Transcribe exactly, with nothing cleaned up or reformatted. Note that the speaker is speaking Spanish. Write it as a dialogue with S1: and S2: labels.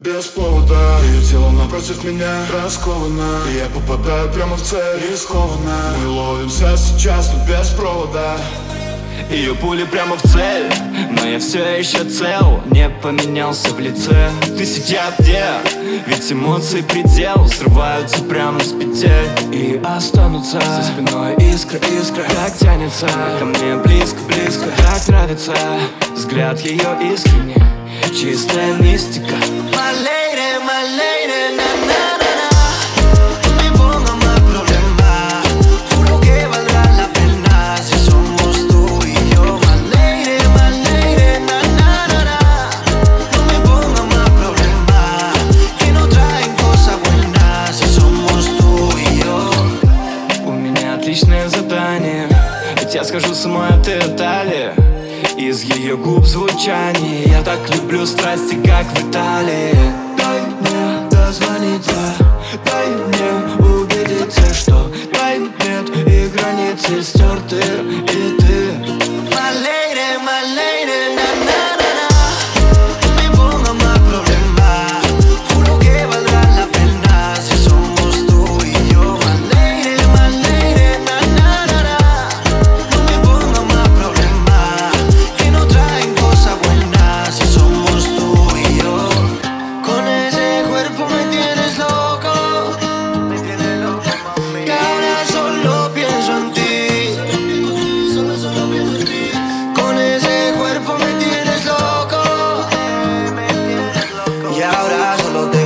S1: Без повода, ее тело напротив меня расковано, и я попадаю прямо в цель, рискованно. Мы ловимся сейчас, но без провода.
S2: Ее пули прямо в цель, но я все еще цел, не поменялся в лице. Ты сейчас где? Ведь эмоции предел срываются прямо с петель и останутся за спиной искра, искра. Как тянется ко мне близко, близко. Так нравится взгляд ее искренне, чистая мистика. My lady, my lady, na na na na. No me pongas más problemas, juro que valdrá la pena si somos tú y yo. My lady, my lady, na na na na. No me pongas más problemas, que no traen cosas buenas si somos tú y yo. У меня отличное задание, ведь я схожу с ума от этой талии. Из ее губ звучание, я так люблю страсти, как в Италии. Дай мне дозвониться, дай мне убедиться, что тайн нет и границы стерты, и ты My lady, my lady, na na na na. No me pongas más problemas, juro que valdrá la pena si somos tú y yo. My lady, my lady, na na na na. No me pongas más problemas, que no traen cosas buenas si somos tú y yo. Con ese cuerpo me tienes loco, me tienes loco, mami. Y ahora solo pienso en ti, solo, solo pienso en ti. Con ese cuerpo me tienes loco, me tienes loco. Y ahora solo te